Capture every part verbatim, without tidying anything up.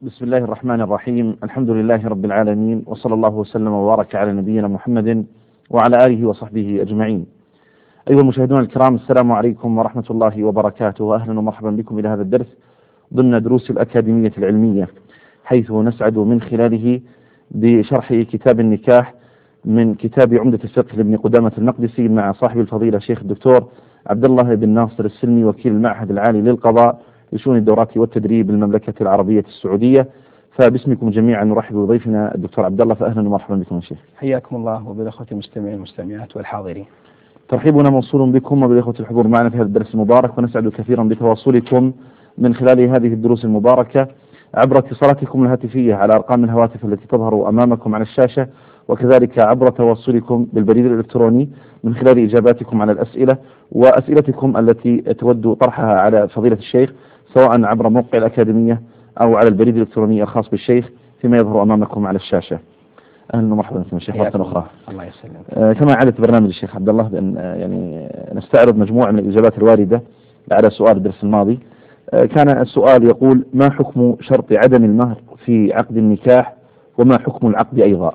بسم الله الرحمن الرحيم. الحمد لله رب العالمين، وصلى الله وسلم وبارك على نبينا محمد وعلى آله وصحبه أجمعين. أيها المشاهدون الكرام، السلام عليكم ورحمة الله وبركاته، وأهلا ومرحبا بكم إلى هذا الدرس ضمن دروس الأكاديمية العلمية، حيث نسعد من خلاله بشرح كتاب النكاح من كتاب عمدة الفقه لابن قدامة المقدسي مع صاحب الفضيلة الشيخ الدكتور عبد الله بن ناصر السلمي، وكيل المعهد العالي للقضاء لشؤون الدورات والتدريب بالمملكة العربية السعودية. فباسمكم جميعا نرحب بضيفنا الدكتور عبد الله، فأهلا ومرحبا بكم يا شيخ. حياكم الله وبالأخوة المستمعين والمستمعات والحاضرين. ترحيبنا موصول بكم وبالأخوة الحضور معنا في هذا الدرس المبارك، ونسعد كثيرا بتواصلكم من خلال هذه الدروس المباركة عبر اتصالاتكم الهاتفية على أرقام الهواتف التي تظهر أمامكم على الشاشة، وكذلك عبر تواصلكم بالبريد الإلكتروني من خلال إجاباتكم على الأسئلة وأسئلتكم التي تود طرحها على فضيلة الشيخ، سواء عبر موقع الأكاديمية أو على البريد الإلكتروني الخاص بالشيخ فيما يظهر أمامكم على الشاشة. أهلا ومرحبا بكم الشيخ مرة أخرى. الله يسلمك. آه كما عادت برنامج الشيخ عبد الله بأن آه يعني نستعرض مجموعة من الإجابات الواردة على سؤال الدرس الماضي. آه كان السؤال يقول: ما حكم شرط عدم المهر في عقد النكاح، وما حكم العقد أيضا؟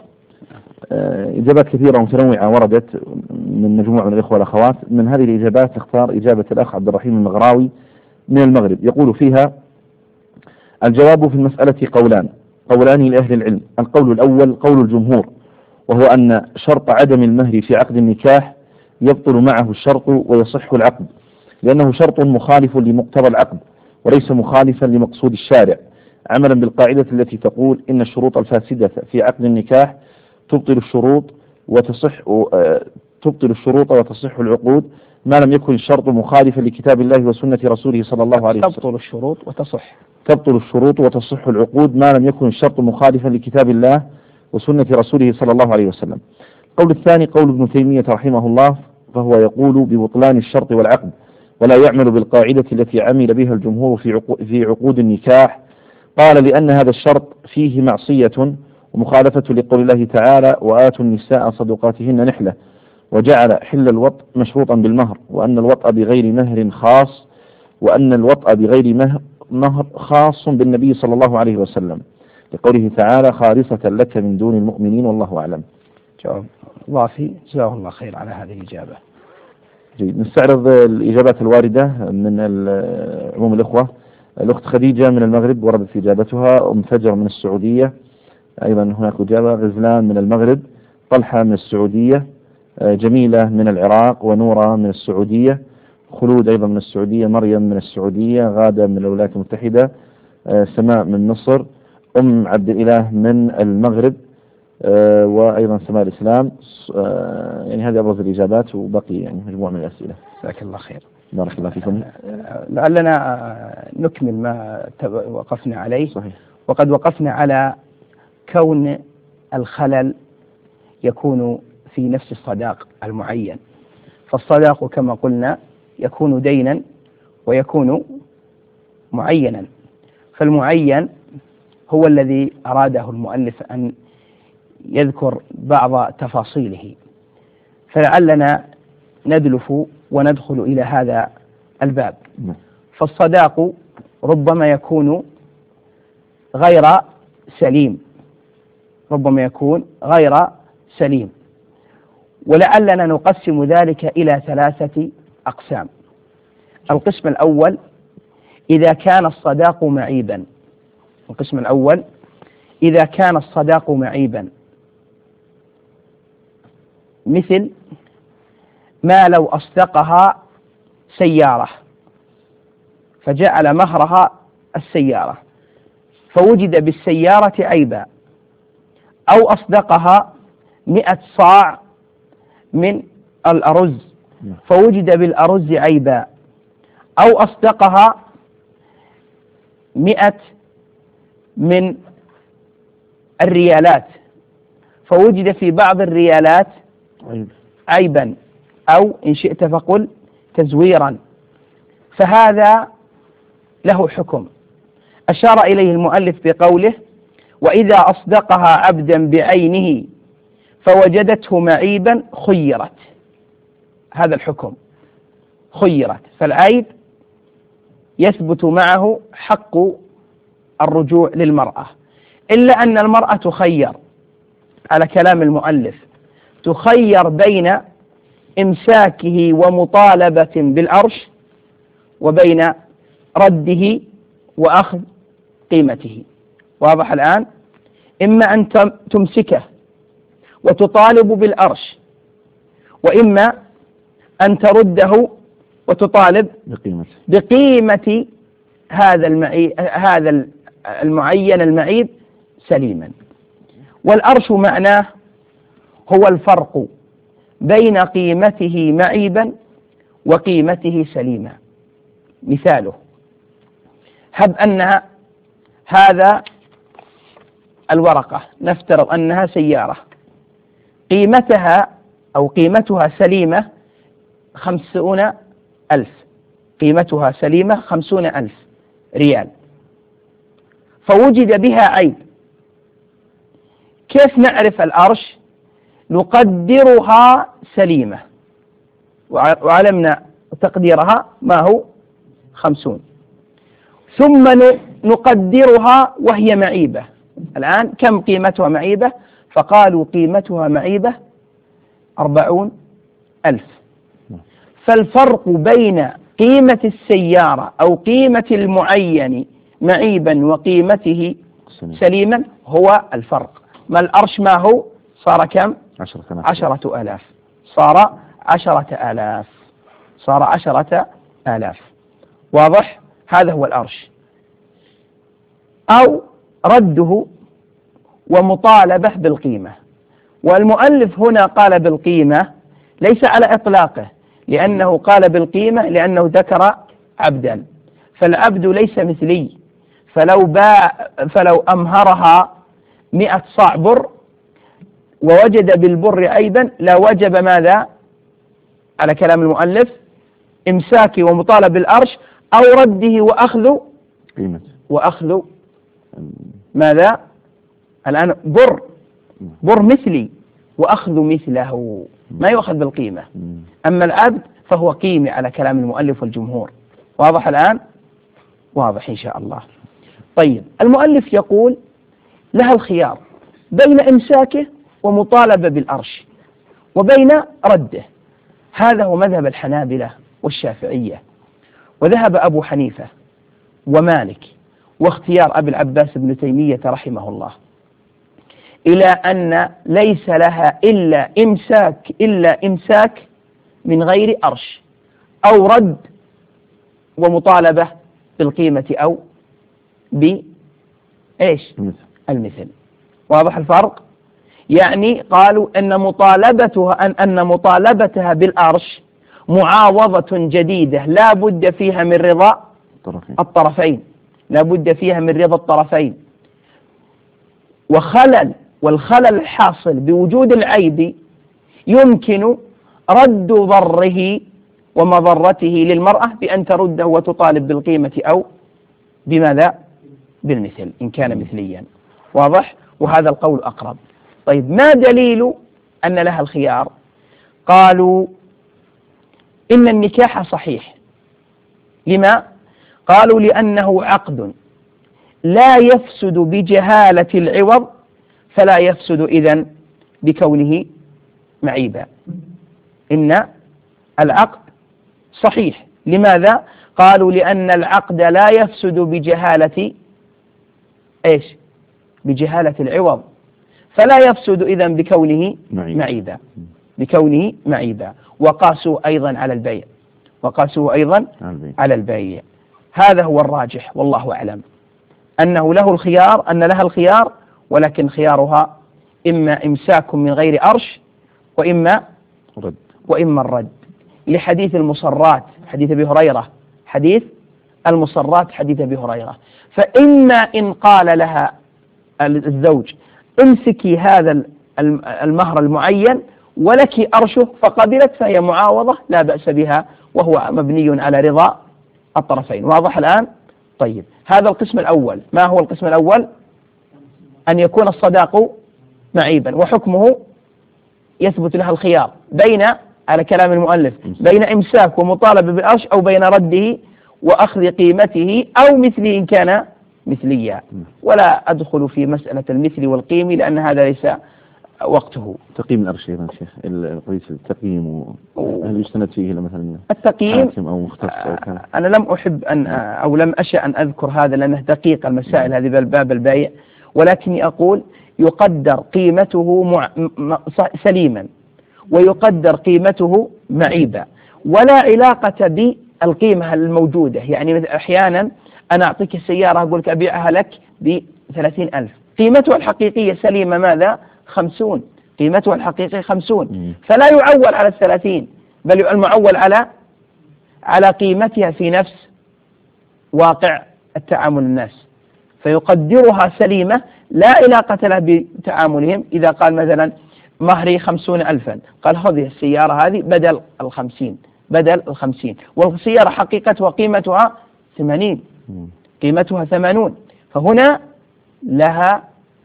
آه إجابات كثيرة ومتنوعة وردت من مجموعة من الإخوة والأخوات. من هذه الإجابات نختار إجابة الأخ عبد الرحيم المغراوي من المغرب، يقول فيها: الجواب في المسألة قولان قولان لأهل العلم. القول الأول قول الجمهور، وهو أن شرط عدم المهر في عقد النكاح يبطل معه الشرط ويصح العقد، لأنه شرط مخالف لمقتضى العقد وليس مخالفا لمقصود الشارع، عملا بالقاعدة التي تقول: إن الشروط الفاسدة في عقد النكاح تبطل الشروط وتصح تبطل الشروط وتصح العقود، ما لم يكن الشرط مخالفا لكتاب الله وسنة رسوله صلى الله عليه وسلم. تبطل الشروط وتصح تبطل الشروط وتصح العقود ما لم يكن الشرط مخالفا لكتاب الله وسنة رسوله صلى الله عليه وسلم. القول الثاني قول ابن تيمية رحمه الله، فهو يقول ببطلان الشرط والعقد، ولا يعمل بالقاعدة التي عمل بها الجمهور في في عقود النكاح. قال: لأن هذا الشرط فيه معصية ومخالفة لقول الله تعالى: وآتوا النساء صدقاتهن نحلة، وجعل حل الوطء مشروطا بالمهر، وأن الوطء بغير مهر خاص وأن الوطء بغير مهر مهر خاص بالنبي صلى الله عليه وسلم، لقوله تعالى: خالصة لك من دون المؤمنين والله أعلم. جواب ضافي، جزاه الله خير على هذه الإجابة. جيد، نستعرض الإجابات الواردة من عموم الإخوة. الأخت خديجة من المغرب وردت إجابتها. أم فجر من السعودية أيضا هناك إجابة. غزلان من المغرب. طلحة من السعودية. جميلة من العراق. ونورة من السعودية. خلود أيضا من السعودية. مريم من السعودية. غادة من الولايات المتحدة. سماء من مصر. أم عبد الإله من المغرب، وأيضا سماء الإسلام. يعني هذه أبرز الإجابات، وبقي يعني مجموعة من الأسئلة. جزاك الله خير. بارك الله فيكم. لعلنا نكمل ما وقفنا عليه. صحيح. وقد وقفنا على كون الخلل يكون في نفس الصداق المعين، فالصداق كما قلنا يكون دينا ويكون معينا، فالمعين هو الذي أراده المؤلف أن يذكر بعض تفاصيله، فلعلنا ندلف وندخل إلى هذا الباب. فالصداق ربما يكون غير سليم ربما يكون غير سليم ولعلنا نقسم ذلك إلى ثلاثة أقسام. القسم الأول إذا كان الصداق معيبا القسم الأول إذا كان الصداق معيبا مثل ما لو أصدقها سيارة فجعل مهرها السيارة فوجد بالسيارة عيبا، أو أصدقها مئة صاع من الأرز فوجد بالأرز عيبا، أو أصدقها مئة من الريالات فوجد في بعض الريالات عيبا، أو إن شئت فقل تزويرا، فهذا له حكم أشار إليه المؤلف بقوله: وإذا أصدقها عبدا بعينه فوجدته معيبا خيرت. هذا الحكم خيرت، فالعيب يثبت معه حق الرجوع للمرأة، إلا أن المرأة تخير على كلام المؤلف، تخير بين إمساكه ومطالبة بالأرش وبين رده وأخذ قيمته. واضح الآن؟ إما أن تمسكه وتطالب بالأرش، وإما أن ترده وتطالب بقيمته بقيمة هذا المعي... هذا المعين المعيب سليما. والأرش معناه هو الفرق بين قيمته معيبا وقيمته سليما. مثاله: هب أنها هذا الورقة نفترض أنها سيارة قيمتها أو قيمتها سليمة خمسون ألف، قيمتها سليمة خمسون ألف ريال، فوجد بها عيب. كيف نعرف الأرش؟ نقدرها سليمة، وعلمنا تقديرها ما هو خمسون، ثم نقدرها وهي معيبة. الآن كم قيمتها معيبة؟ فقالوا قيمتها معيبة أربعون ألف. فالفرق بين قيمة السيارة أو قيمة المعين معيبا وقيمته سليما هو الفرق. ما الأرش ما هو؟ صار كم؟ عشرة آلاف. صار عشرة آلاف. صار عشرة آلاف. واضح؟ هذا هو الأرش. أو رده ومطالبة بالقيمة. والمؤلف هنا قال بالقيمة ليس على إطلاقه، لأنه قال بالقيمة لأنه ذكر عبدا، فالعبد ليس مثلي، فلو باع فلو أمهرها مئة صاع بر ووجد بالبر عيبا لا وجب ماذا؟ على كلام المؤلف إمساكي ومطالب بالأرش، أو رده وأخذ قيمة وأخذ ماذا؟ الآن بر بر مثلي وأخذ مثله، ما يؤخذ بالقيمة. أما العبد فهو قيمة على كلام المؤلف والجمهور. واضح الآن؟ واضح إن شاء الله. طيب، المؤلف يقول لها الخيار بين إمساكه ومطالبة بالأرش وبين رده. هذا هو مذهب الحنابلة والشافعية، وذهب أبو حنيفة ومالك واختيار أبي العباس بن تيمية رحمه الله إلى أن ليس لها إلا إمساك إلا إمساك من غير أرش، أو رد ومطالبة بالقيمة أو بإيش؟ المثل. واضح الفرق؟ يعني قالوا أن مطالبتها أن أن مطالبتها بالأرش معاوضة جديدة لا بد فيها من رضا الطرفين، لا بد فيها من رضا الطرفين. وخلل والخلل الحاصل بوجود العيب يمكن رد ضره ومضرته للمرأة بأن ترده وتطالب بالقيمة أو بماذا؟ بالمثل إن كان مثليا. واضح؟ وهذا القول أقرب. طيب، ما دليل أن لها الخيار؟ قالوا إن النكاح صحيح. لما؟ قالوا لأنه عقد لا يفسد بجهالة العوض، فلا يفسد إذن بكونه معيبا. إن العقد صحيح. لماذا؟ قالوا لأن العقد لا يفسد بجهالة إيش؟ بجهالة العوض، فلا يفسد إذن بكونه معيبا، بكونه معيبا. وقاسوا أيضا على البيع، وقاسوا أيضا على البيع. هذا هو الراجح والله أعلم، أنه له الخيار، أن لها الخيار، ولكن خيارها إما إمساك من غير أرش وإما رد وإما الرد، لحديث المصرات، حديث أبي هريرة، حديث المصرات حديث أبي هريرة. فإما إن قال لها الزوج امسكي هذا المهر المعين ولك أرشه فقبلت، فهي معاوضة لا بأس بها، وهو مبني على رضا الطرفين. واضح الآن؟ طيب، هذا القسم الأول. ما هو القسم الأول؟ أن يكون الصداق معيبا، وحكمه يثبت لها الخيار بين، على كلام المؤلف، بين إمساك ومطالبة بالأرش، أو بين رده وأخذ قيمته أو مثله إن كان مثلية، ولا أدخل في مسألة المثل والقيم لأن هذا ليس وقته. تقييم الأرش أيضا شيخ، القيس التقييم هل يستند فيه مثلا التقييم أو مختص أو كان؟ أنا لم أحب أن أو لم أشأ أن أذكر هذا لأنه دقيق المسائل هذه بالباب البيع، ولكني أقول يقدر قيمته مع... سليما ويقدر قيمته معيبا، ولا علاقة بالقيمة الموجودة. يعني أحيانا أنا أعطيك السيارة أقول لك أبيعها لك بثلاثين ألف، قيمتها الحقيقية سليمة ماذا؟ خمسون، قيمتها الحقيقية خمسون، فلا يعول على الثلاثين بل المعول على على قيمتها في نفس واقع التعامل الناس، فيقدرها سليمة لا علاقة له بتعاملهم. إذا قال مثلا مهري خمسون ألفا، قال هذه السيارة هذه بدل الخمسين بدل الخمسين، والسيارة حقيقتها قيمتها ثمانين، قيمتها ثمانون، فهنا لها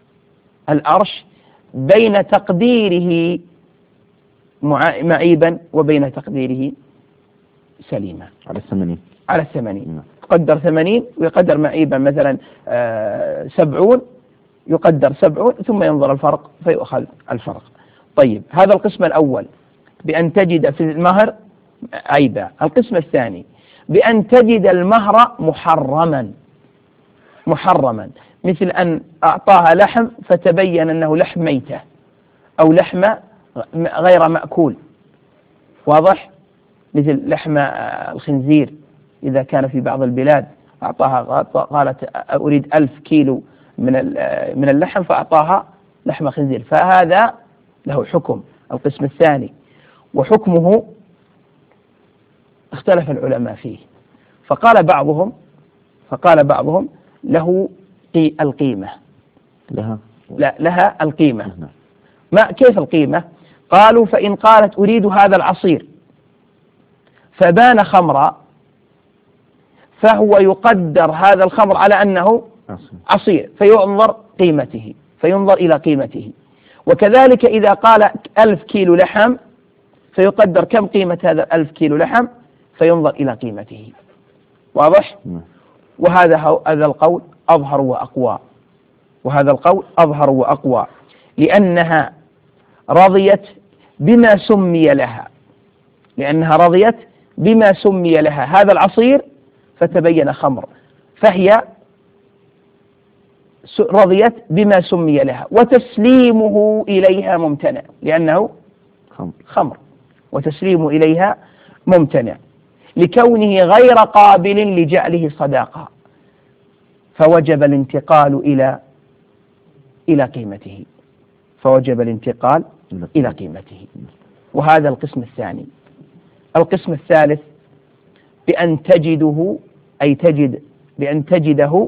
الأرش بين تقديره معيبا وبين تقديره سليما على الثمانين على الثمانين يقدر ثمانين ويقدر معيبا مثلا آه سبعون، يقدر سبعون ثم ينظر الفرق فيؤخذ الفرق. طيب هذا القسم الأول بأن تجد في المهر عيبا. القسم الثاني بأن تجد المهر محرما محرما مثل أن أعطاها لحم فتبين أنه لحم ميتة أو لحم غير مأكول، واضح؟ مثل لحم الخنزير إذا كان في بعض البلاد أعطاها قالت أريد ألف كيلو من من اللحم فأعطاها لحم خنزير، فهذا له حكم. القسم الثاني وحكمه اختلف العلماء فيه، فقال بعضهم فقال بعضهم له القيمة لها لا لها القيمة. ما كيف القيمة؟ قالوا فإن قالت أريد هذا العصير فبان خمرا فهو يقدر هذا الخمر على أنه عصير فينظر قيمته فينظر إلى قيمته. وكذلك إذا قال ألف كيلو لحم فيقدر كم قيمة هذا الألف كيلو لحم فينظر إلى قيمته، واضح؟ وهذا هذا القول أظهر وأقوى وهذا القول أظهر وأقوى لأنها رضيت بما سمي لها لأنها رضيت بما سمي لها هذا العصير فتبين خمر، فهي رضيت بما سمي لها، وتسليمه إليها ممتنع لأنه خمر، وتسليمه إليها ممتنع لكونه غير قابل لجعله صداقة، فوجب الانتقال إلى إلى قيمته فوجب الانتقال إلى قيمته. وهذا القسم الثاني. القسم الثالث بأن تجده أي تجد بأن تجده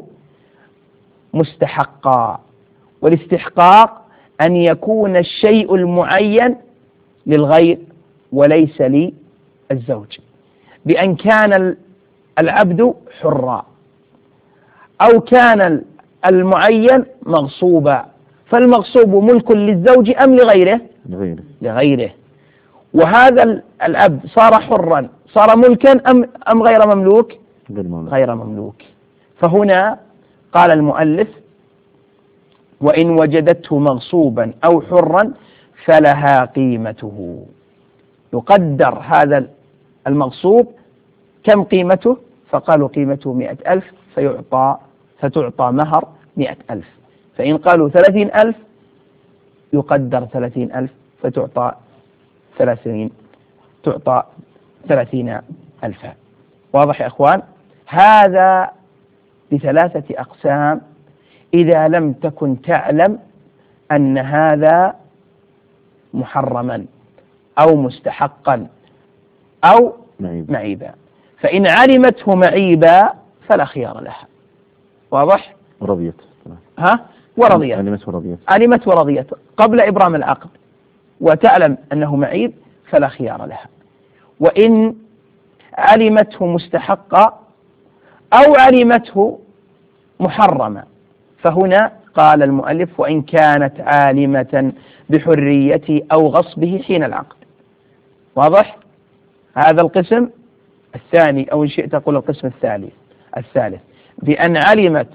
مستحقا، والاستحقاق أن يكون الشيء المعين للغير وليس للزوج، بأن كان العبد حرا أو كان المعين مغصوبا، فالمغصوب ملك للزوج أم لغيره؟ لغيره لغيره. وهذا العبد صار حرا صار ملكا أم أم غير مملوك؟ غير مملوك. فهنا قال المؤلف وإن وجدته مغصوبا أو حرا فلها قيمته، يقدر هذا المغصوب كم قيمته؟ فقالوا قيمته مئة ألف فيعطى فتعطى مهر مئة ألف، فإن قالوا ثلاثين ألف يقدر ثلاثين ألف فتعطى ثلاثين تعطى ثلاثين ألفا. واضح يا أخوان؟ هذا بثلاثة أقسام إذا لم تكن تعلم أن هذا محرما أو مستحقا أو معيبا. فإن علمته معيبا فلا خيار لها. واضح؟ ورضيت ها؟ ورضيت علمت ورضيت علمت ورضيت قبل إبرام العقد وتعلم أنه معيب فلا خيار لها. وإن علمته مستحقا أو علمته محرما فهنا قال المؤلف وإن كانت عالمة بحريته أو غصبه حين العقد. واضح؟ هذا القسم الثاني، أو إن شئت أقول القسم الثالث الثالث بأن علمت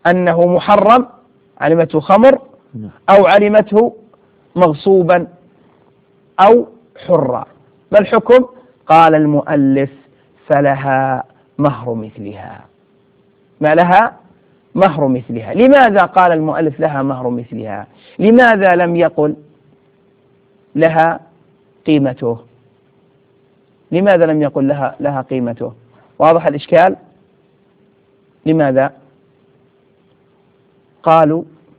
أنه محرم، علمته خمر أو علمته مغصوبا أو حرا، ما الحكم؟ قال المؤلف فلها مهر مثلها. ما لها؟ مهر مثلها. لماذا قال المؤلف لها مهر مثلها؟ لماذا لم يقل لها قيمته؟ لماذا لم يقل لها لها قيمته؟ واضح الإشكال؟ لماذا؟ قالوا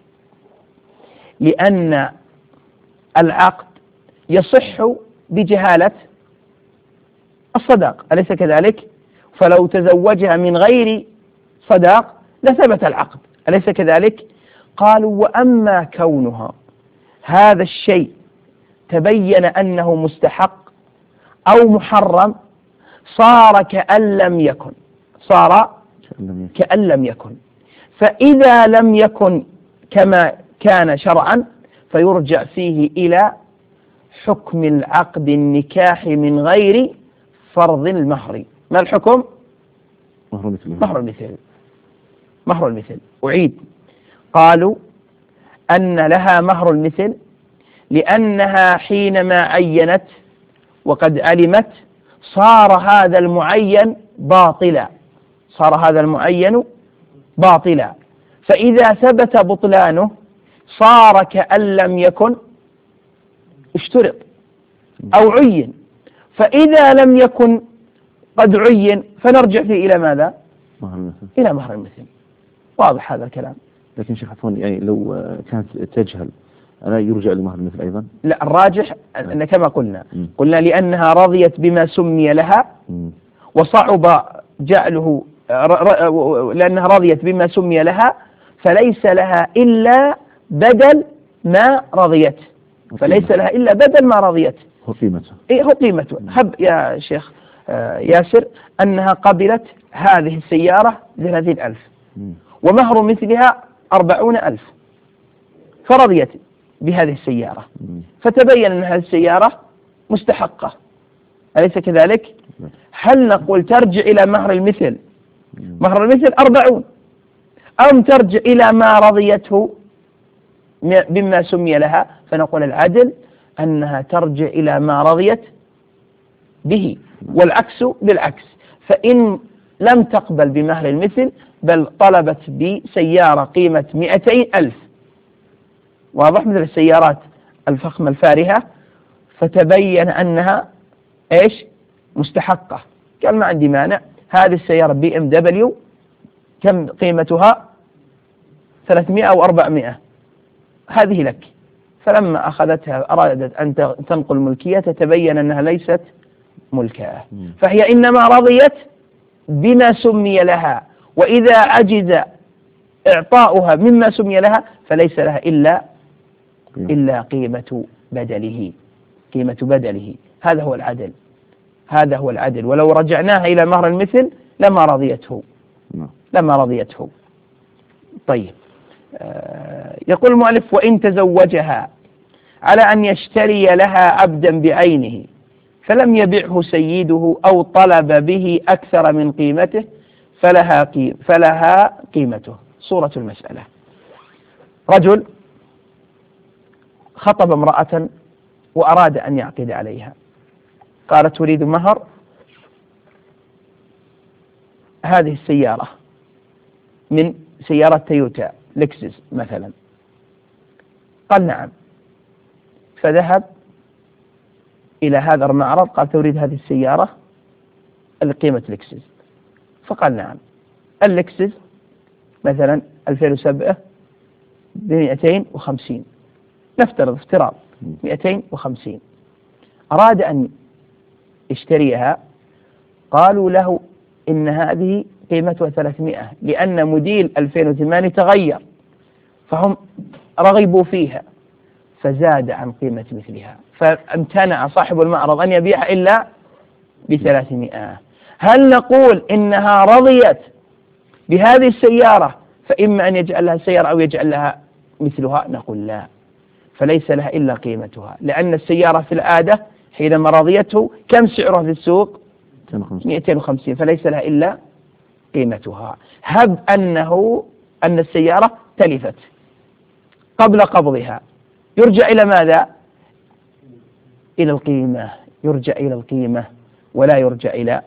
لأن العقد يصح بجهالة الصداق، أليس كذلك؟ فلو تزوجها من غير صداق لثبت العقد، أليس كذلك؟ قالوا وأما كونها هذا الشيء تبين أنه مستحق أو محرم صار كأن لم يكن، صار كأن لم يكن، فإذا لم يكن كما كان شرعا فيرجع فيه إلى حكم العقد النكاح من غير فرض المهر. ما الحكم؟ مهر المثل. مهر المثل. مهر المثل. أعيد، قالوا أن لها مهر المثل لأنها حينما عينت وقد علمت صار هذا المعين باطلا، صار هذا المعين باطلا، فإذا ثبت بطلانه صار كأن لم يكن اشترط أو عين، فإذا لم يكن قد عين فنرجع فيه إلى ماذا؟ مهر المثل. إلى مهر المثل. واضح هذا الكلام؟ لكن شيخ عفوا، يعني لو كانت تجهل ألا يرجع لمهر المثل أيضا؟ لا، الراجح أن كما قلنا م. قلنا لأنها رضيت بما سمي لها م. وصعب جعله لأنها رضيت بما سمي لها فليس لها إلا بدل ما رضيت، فليس لها إلا بدل ما رضيت. هو قيمته. إيه هو قيمته. هب يا شيخ ياسر أنها قبلت هذه السيارة بثلاثين ألف ومهر مثلها أربعون ألف، فرضيت بهذه السيارة، فتبين أن هذه السيارة مستحقة، أليس كذلك؟ هل نقول ترجع إلى مهر المثل، مهر المثل أربعون، أم ترجع إلى ما رضيته بما سمي لها؟ فنقول العدل أنها ترجع إلى ما رضيت به، والعكس بالعكس، فإن لم تقبل بمهر المثل بل طلبت بسيارة قيمة مئتين ألف، واضح، مثل السيارات الفخمة الفارهة، فتبين أنها إيش؟ مستحقة، قال ما عندي مانع، هذه السيارة بي ام دبليو كم قيمتها؟ ثلاثمائة أو أربعمائة، هذه لك. فلما أخذتها أرادت أن تنقل ملكيتها تبين أنها ليست ملكها، فهي إنما رضيت بما سمي لها، وإذا عجز إعطاؤها مما سمي لها فليس لها إلا إلا قيمة بدله، قيمة بدله. هذا هو العدل، هذا هو العدل. ولو رجعناها إلى مهر المثل لما رضيته، لما رضيته. طيب، آه يقول المؤلف وإن تزوجها على أن يشتري لها عبدا بعينه فلم يبعه سيده أو طلب به أكثر من قيمته فلها قيم فلها قيمته. صورة المسألة: رجل خطب امرأة وأراد أن يعقد عليها، قالت تريد مهر هذه السيارة من سيارة تويوتا لكسس مثلا، قال نعم، فذهب إلى هذا المعرض قال تريد هذه السيارة القيمة لكسس، فقال نعم، اللكسس مثلا ألفين وسبعة بمئتين وخمسين، نفترض افتراض مئتين وخمسين، أراد أن يشتريها، قالوا له إن هذه قيمتها ثلاثمائة لأن موديل ألفين وثمانية تغير، فهم رغبوا فيها فزاد عن قيمة مثلها، فامتنع صاحب المعرض أن يبيعها إلا بثلاثمائة. هل نقول إنها رضيت بهذه السيارة فإما أن يجعل لها سيارة أو يجعل لها مثلها؟ نقول لا، فليس لها إلا قيمتها، لأن السيارة في العادة حينما رضيته كم سعرها في السوق؟ مئتين وخمسين، فليس لها إلا قيمتها. هب أنه أن السيارة تلفت قبل قبضها، يرجع إلى ماذا؟ إلى القيمة، يرجع إلى القيمة ولا يرجع إلى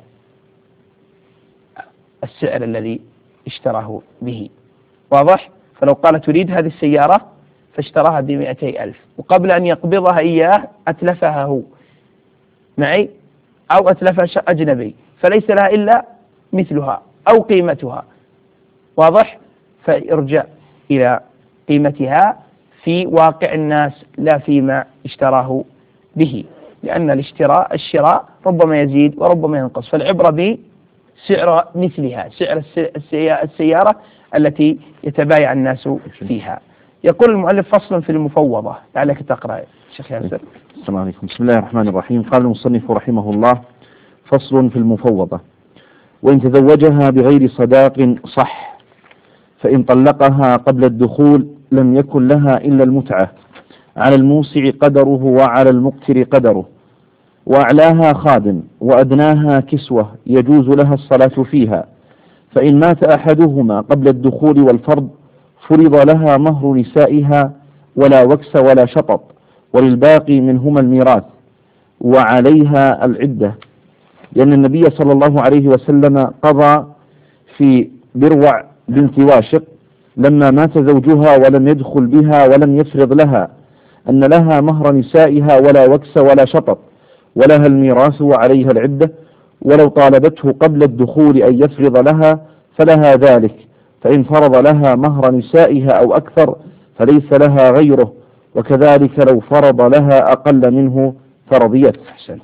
السعر الذي اشتراه به. واضح؟ فلو قال تريد هذه السيارة فاشتراها بمئتي ألف، وقبل أن يقبضها إياه أتلفها هو معي أو أتلفها أجنبي، فليس لها إلا مثلها أو قيمتها. واضح؟ فيرجع إلى قيمتها في واقع الناس لا فيما اشتراه به، لأن الاشتراء الشراء ربما يزيد وربما ينقص، فالعبرة بسعر مثلها، سعر السيارة التي يتبايع الناس فيها. يقول المؤلف فصل في المفوضة، لعلك تقرأ شيخ ياسر. السلام عليكم. بسم الله الرحمن الرحيم. قال المصنف رحمه الله: فصل في المفوضة: وإن تزوجها بغير صداق صح، فإن طلقها قبل الدخول لم يكن لها إلا المتعة، على الموسع قدره وعلى المقتر قدره، وأعلاها خادم وأدناها كسوة يجوز لها الصلاة فيها. فإن مات أحدهما قبل الدخول والفرض فرض لها مهر نسائها ولا وكس ولا شطط، وللباقي منهما الميراث وعليها العدة، لأن النبي صلى الله عليه وسلم قضى في بروع بنت واشق لما مات زوجها ولم يدخل بها ولم يفرض لها أن لها مهر نسائها ولا وكس ولا شطط، ولها الميراث وعليها العدة، ولو طالبته قبل الدخول أن يفرض لها فلها ذلك، فإن فرض لها مهر نسائها أو أكثر فليس لها غيره، وكذلك لو فرض لها أقل منه فرضيت. أحسنت.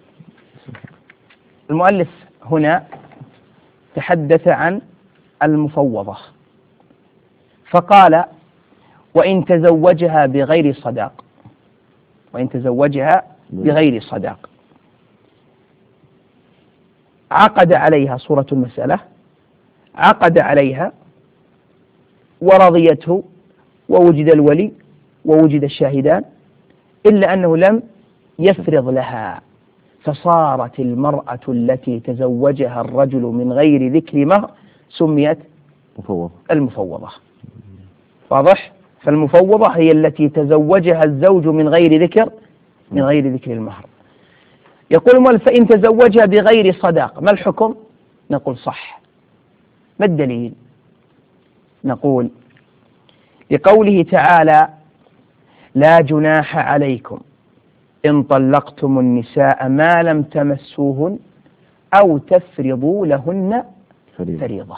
المؤلف هنا تحدث عن المفوضة فقال: وإن تزوجها بغير صداق، وإن تزوجها بغير صداق عقد عليها، صورة المسألة عقد عليها ورضيته ووجد الولي ووجد الشاهدان، إلا أنه لم يفرض لها، فصارت المرأة التي تزوجها الرجل من غير ذكر مهر سميت مفوضة. المفوضة. واضح؟ فالمفوضة هي التي تزوجها الزوج من غير ذكر من غير ذكر المهر. يقول المؤلف: فإن تزوجها بغير صداق ما الحكم؟ نقول صح. ما الدليل؟ نقول لقوله تعالى: لا جناح عليكم إن طلقتم النساء ما لم تمسوهن أو تفرضوا لهن فريضة.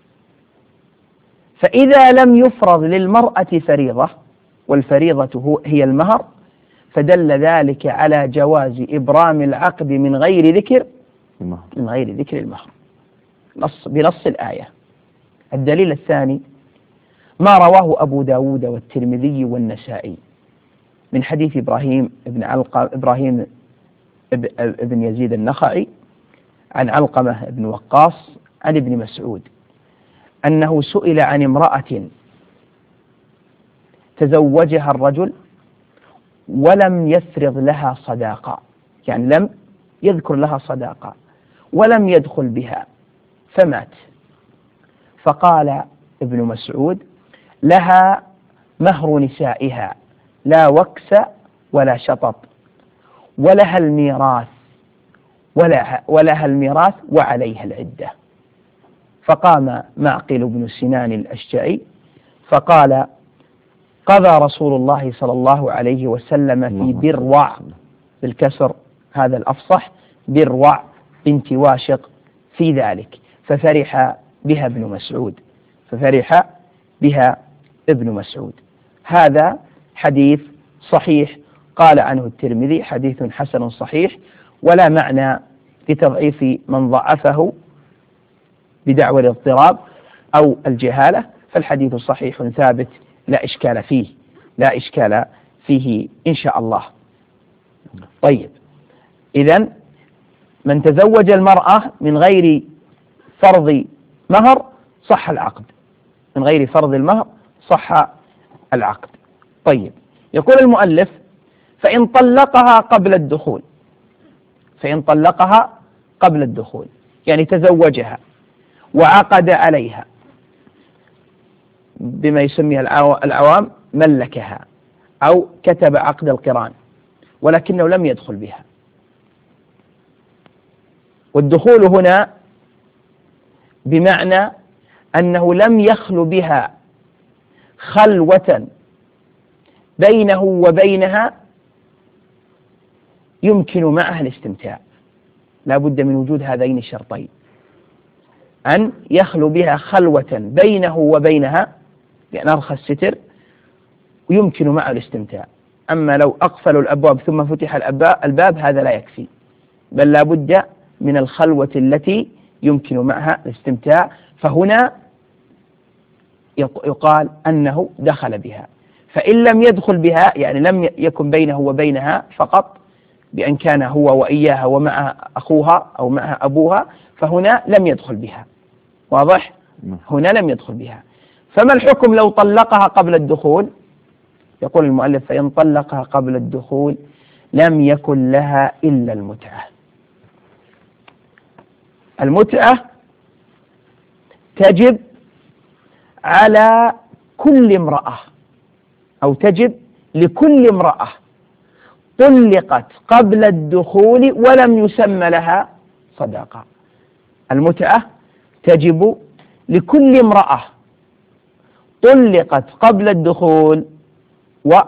فإذا لم يفرض للمرأة فريضة، والفريضة هي المهر، فدل ذلك على جواز إبرام العقد من غير ذكر من غير ذكر المهر نص بنص الآية. الدليل الثاني ما رواه أبو داود والترمذي والنسائي من حديث إبراهيم ابن علقمة إبراهيم ابن يزيد النخعي عن علقمة بن وقاص عن ابن مسعود أنه سئل عن امرأة تزوجها الرجل ولم يفرض لها صداقة، يعني لم يذكر لها صداقة ولم يدخل بها فمات، فقال ابن مسعود: لها مهر نسائها لا وكس ولا شطط، ولها الميراث ولها, ولها الميراث وعليها العدة. فقام معقل بن سنان الأشجعي فقال: قضى رسول الله صلى الله عليه وسلم في بروع بالكسر هذا الأفصح بروع بنت واشق في ذلك، ففرح بها ابن مسعود ففرح بها ابن مسعود. هذا حديث صحيح قال عنه الترمذي حديث حسن صحيح، ولا معنى لتضعيف من ضعفه بدعوى الاضطراب أو الجهالة، فالحديث صحيح ثابت لا إشكال فيه لا إشكال فيه إن شاء الله. طيب، إذن من تزوج المرأة من غير فرض مهر صح العقد، من غير فرض المهر صح العقد. طيب، يقول المؤلف: فإن طلقها قبل الدخول، فإن طلقها قبل الدخول يعني تزوجها وعقد عليها بما يسميها العوام ملكها أو كتب عقد القران، ولكنه لم يدخل بها. والدخول هنا بمعنى أنه لم يخل بها خلوة بينه وبينها يمكن معها الاستمتاع. لا بد من وجود هذين الشرطين، أن يخلو بها خلوة بينه وبينها لأن أرخى الستر ويمكن معه الاستمتاع. أما لو أقفلوا الأبواب ثم فتح الباب هذا لا يكفي، بل لا بد من الخلوة التي يمكن معها الاستمتاع. فهنا يقال أنه دخل بها. فإن لم يدخل بها يعني لم يكن بينه وبينها فقط بأن كان هو وإياها ومع أخوها أو مع أبوها، فهنا لم يدخل بها. واضح؟ هنا لم يدخل بها. فما الحكم لو طلقها قبل الدخول؟ يقول المؤلف: فإن طلقها قبل الدخول لم يكن لها إلا المتعة. المتعة تجب على كل امرأة أو تجب لكل امرأة طلقت قبل الدخول ولم يسمى لها صداقة. المتعة تجب لكل امرأة طلقت قبل الدخول و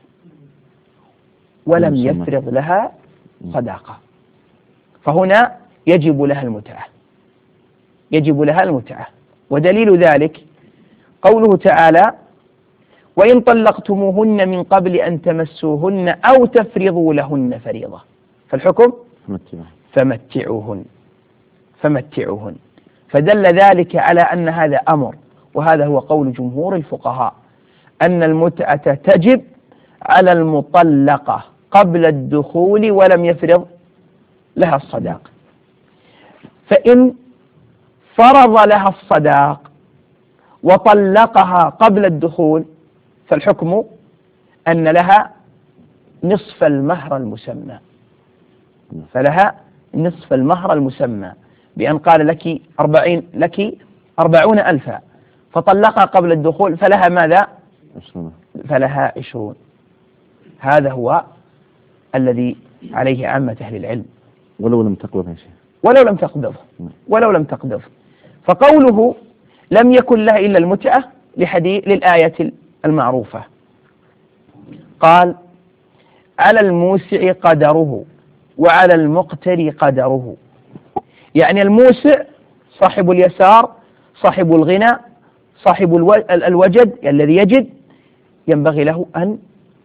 ولم يفرض لها صداقة، فهنا يجب لها المتعة، يجب لها المتعة. ودليل ذلك قوله تعالى: وإن طلقتموهن من قبل أن تمسوهن أو تفرضوا لهن فريضة. فالحكم فمتعوهن فمتعوهن فدل ذلك على أن هذا أمر، وهذا هو قول جمهور الفقهاء، أن المتعة تجب على المطلقة قبل الدخول ولم يفرض لها الصداق. فإن فرض لها الصداق وطلقها قبل الدخول فالحكم أن لها نصف المهر المسمى، فلها نصف المهر المسمى بأن قال لك أربعين لك أربعون ألفا فطلقها قبل الدخول فلها ماذا؟ فلها عشرون. هذا هو الذي عليه عامة أهل العلم. ولو لم تقبض يا شيخ، ولو لم تقبض ولو لم تقبض فقوله لم يكن لها إلا المتعة لحديث للآية المعروفة. قال: على الموسع قدره وعلى المقتر قدره. يعني الموسع صاحب اليسار، صاحب الغنى، صاحب الوجد الذي يجد، ينبغي له أن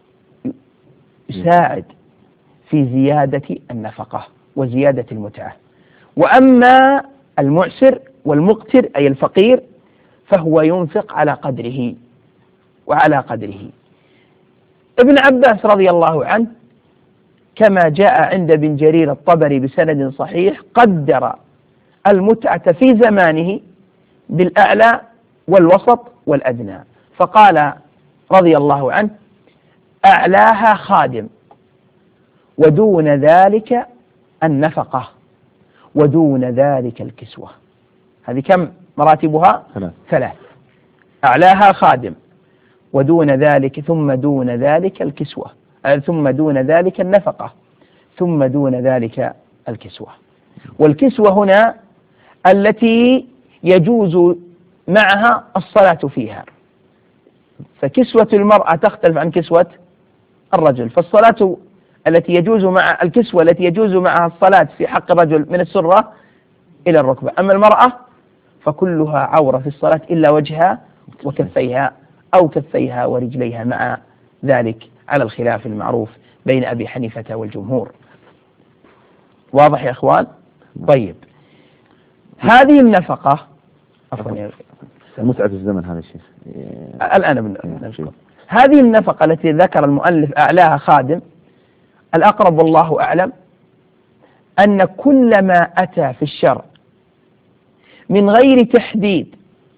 يساعد في زيادة النفقة وزيادة المتعة. وأما المعسر والمقتر أي الفقير فهو ينفق على قدره وعلى قدره. ابن عباس رضي الله عنه كما جاء عند ابن جرير الطبري بسند صحيح قدر المتعة في زمانه بالأعلى والوسط والأدنى، فقال رضي الله عنه: أعلاها خادم، ودون ذلك النفقة، ودون ذلك الكسوة. هذه كم مراتبها؟ ثلاث. ثلاث. أعلاها خادم، ودون ذلك، ثم دون ذلك الكسوة، ثم دون ذلك النفقة، ثم دون ذلك الكسوة. والكسوة هنا التي يجوز معها الصلاة فيها، فكسوة المرأة تختلف عن كسوة الرجل. فالصلاة التي يجوز مع الكسوة التي يجوز معها الصلاة في حق الرجل من السرة إلى الركبة، أما المرأة فكلها عورة في الصلاة إلا وجهها وكفيها أو كفيها ورجليها، مع ذلك على الخلاف المعروف بين أبي حنيفة والجمهور. واضح يا أخوان؟ طيب، هذه النفقة عفوا متعة الزمن هذا الشيء الآن بنذكر هذه النفقة التي ذكر المؤلف أعلاها خادم. الأقرب والله أعلم أن كل ما أتى في الشرع من غير تحديد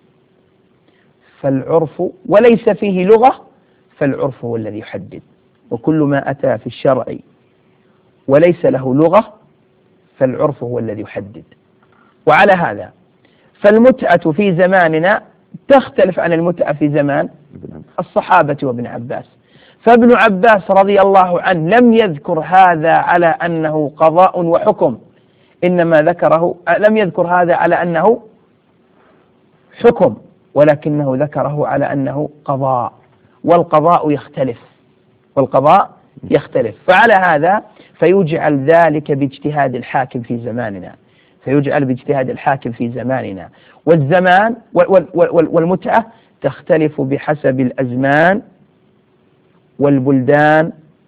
فالعرف وليس فيه لغة فالعرف هو الذي يحدد، وكل ما أتى في الشرع وليس له لغة فالعرف هو الذي يحدد. وعلى هذا فالمتعة في زماننا تختلف عن المتعة في زمان الصحابة وابن عباس. فابن عباس رضي الله عنه لم يذكر هذا على أنه قضاء وحكم، إنما ذكره لم يذكر هذا على أنه حكم، ولكنه ذكره على أنه قضاء، والقضاء يختلف والقضاء يختلف فعلى هذا فيجعل ذلك باجتهاد الحاكم في زماننا فيجعل باجتهاد الحاكم في زماننا والزمان والمتعة تختلف بحسب الأزمان والبلدان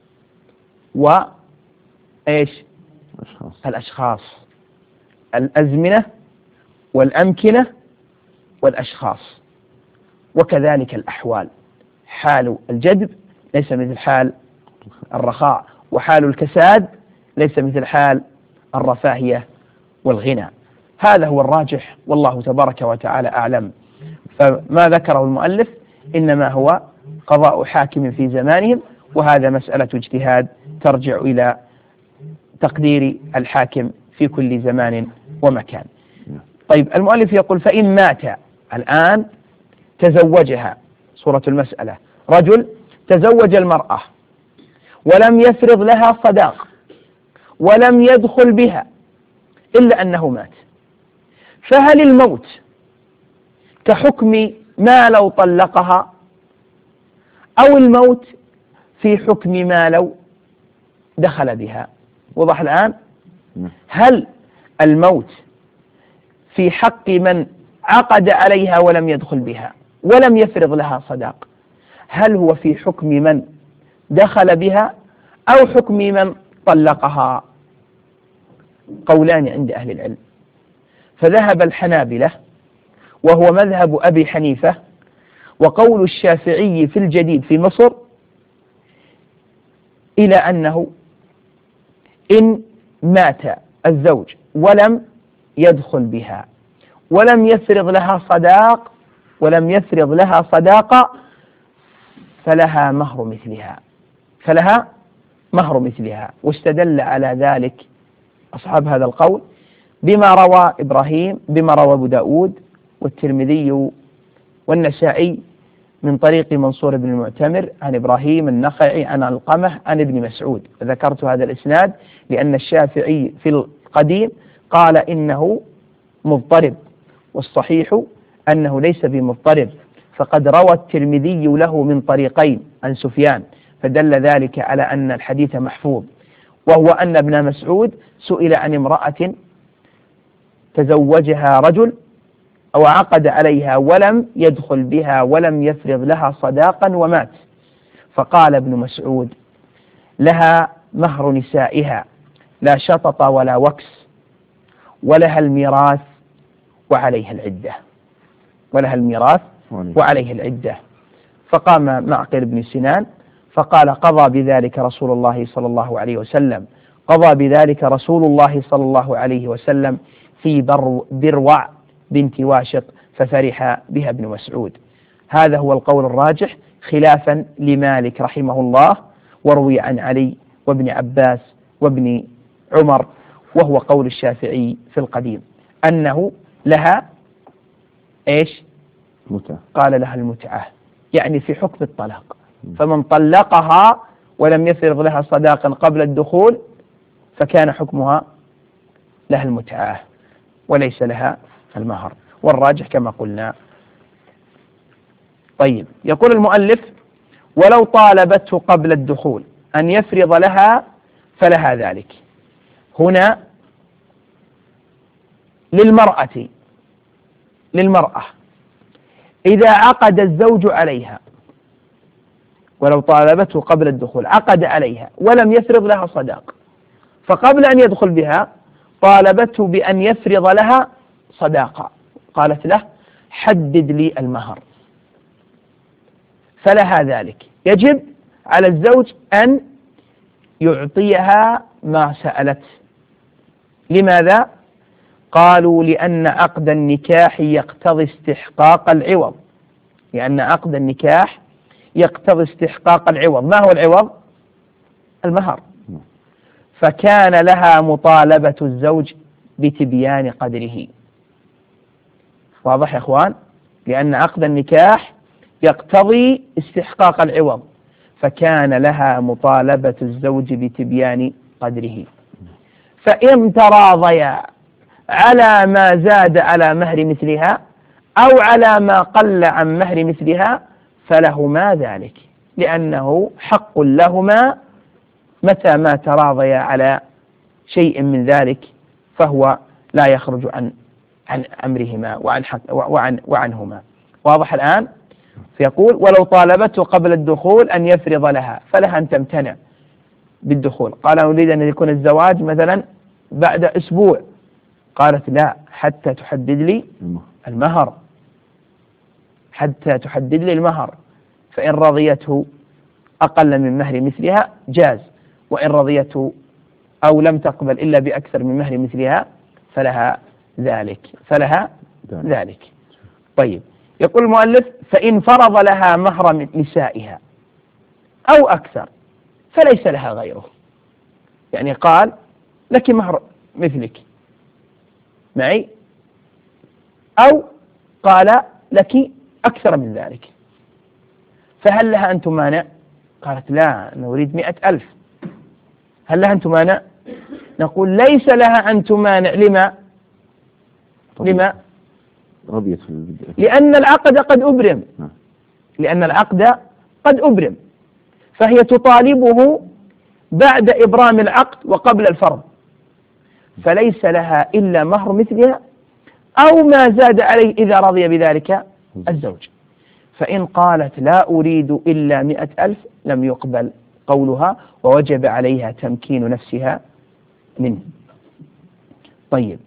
وإيش الأشخاص، الأزمنة والأمكنة والأشخاص، وكذلك الأحوال. حال الجدب ليس مثل حال الرخاء، وحال الكساد ليس مثل حال الرفاهية والغنى. هذا هو الراجح، والله تبارك وتعالى أعلم. فما ذكره المؤلف إنما هو قضاء حاكم في زمانهم، وهذا مسألة اجتهاد ترجع إلى تقدير الحاكم في كل زمان ومكان. طيب، المؤلف يقول فإن مات، الآن تزوجها، صورة المسألة رجل تزوج المرأة ولم يفرض لها صداق ولم يدخل بها إلا أنه مات، فهل الموت كحكم ما لو طلقها، أو الموت في حكم ما لو دخل بها؟ وضح الآن. هل الموت في حق من عقد عليها ولم يدخل بها ولم يفرض لها صداق، هل هو في حكم من دخل بها أو حكم من طلقها؟ قولان عند أهل العلم. فذهب الحنابلة وهو مذهب أبي حنيفة، وقول الشافعي في الجديد في مصر، إلى أنه إن مات الزوج ولم يدخل بها ولم يفرض لها صداق ولم يفرض لها صداقة فلها مهر مثلها فلها مهر مثلها واستدل على ذلك أصحاب هذا القول بما روى إبراهيم بما روى أبو داود والترمذي والنسائي من طريق منصور بن المعتمر عن إبراهيم النخعي عن علقمة عن ابن مسعود. ذكرت هذا الإسناد لأن الشافعي في القديم قال إنه مضطرب، والصحيح أنه ليس بمضطرب، فقد روى الترمذي له من طريقين عن سفيان، فدل ذلك على أن الحديث محفوظ، وهو أن ابن مسعود سئل عن امرأة تزوجها رجل أو عقد عليها ولم يدخل بها ولم يفرض لها صداقا ومات، فقال ابن مسعود لها مهر نسائها لا شطط ولا وكس، ولها الميراث وعليها العدة ولها الميراث وعليه العدة. فقام معقل بن سنان فقال قضى بذلك رسول الله صلى الله عليه وسلم قضى بذلك رسول الله صلى الله عليه وسلم في برو بروع بنت واشق، ففرح بها ابن مسعود. هذا هو القول الراجح خلافا لمالك رحمه الله، وروي عن علي وابن عباس وابن عمر، وهو قول الشافعي في القديم أنه لها إيش؟ متعة. قال لها المتعة، يعني في حكم الطلاق، فمن طلقها ولم يفرض لها صداقا قبل الدخول فكان حكمها لها المتعة وليس لها المهر، والراجح كما قلنا. طيب، يقول المؤلف ولو طالبته قبل الدخول أن يفرض لها فلها ذلك. هنا للمرأة للمرأة إذا عقد الزوج عليها، ولو طالبته قبل الدخول عقد عليها ولم يفرض لها صداق، فقبل أن يدخل بها طالبته بأن يفرض لها صداقة، قالت له حدد لي المهر، فلها ذلك. يجب على الزوج أن يعطيها ما سألت. لماذا؟ قالوا لأن عقد النكاح يقتضي استحقاق العوض لأن عقد النكاح يقتضي استحقاق العوض. ما هو العوض؟ المهر. فكان لها مطالبة الزوج بتبيان قدره. واضح يا إخوان؟ لأن عقد النكاح يقتضي استحقاق العوض، فكان لها مطالبة الزوج بتبيان قدره. فإن تراضيا على ما زاد على مهر مثلها أو على ما قل عن مهر مثلها فلهما ذلك، لأنه حق لهما متى ما تراضيا على شيء من ذلك، فهو لا يخرج عن عن أمرهما وعن, حق وعن وعنهما. واضح الآن؟ فيقول ولو طالبته قبل الدخول أن يفرض لها فلها أن تمتنع بالدخول. قال أريد أن يكون الزواج مثلا بعد أسبوع، قالت لا حتى تحدد لي المهر، حتى تحدد لي المهر، فإن رضيته أقل من مهر مثلها جاز، وإن رضيته أو لم تقبل إلا بأكثر من مهر مثلها فلها ذلك فلها ذلك. طيب، يقول المؤلف فإن فرض لها مهر نسائها أو أكثر فليس لها غيره، يعني قال لك مهر مثلك معي، أو قال لك أكثر من ذلك، فهل لها أن تمانع؟ قالت لا نريد مئة ألف. هل لها أن تمانع؟ نقول ليس لها أن تمانع. لما؟ لما؟ رضيت في البداية. لأن العقد قد أبرم، لأن العقد قد أبرم، فهي تطالبه بعد إبرام العقد وقبل الفرض، فليس لها إلا مهر مثلها أو ما زاد عليه إذا رضي بذلك الزوج. فإن قالت لا أريد إلا مئة ألف لم يقبل قولها ووجب عليها تمكين نفسها منه. طيب،